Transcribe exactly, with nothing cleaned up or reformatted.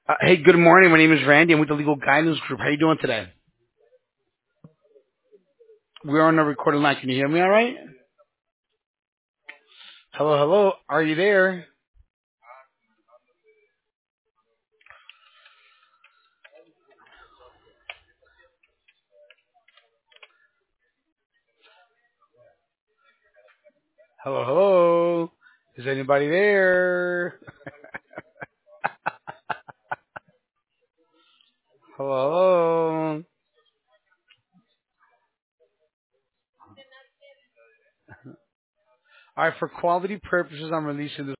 Uh, hey, good morning. My name is Randy. I'm with the Legal Guidance Group. How you doing today? We're on a recorded line. Can you hear me all right? Hello, hello. Are you there? Hello, hello. Is anybody there? Hello, hello. All right, for quality purposes, I'm releasing this.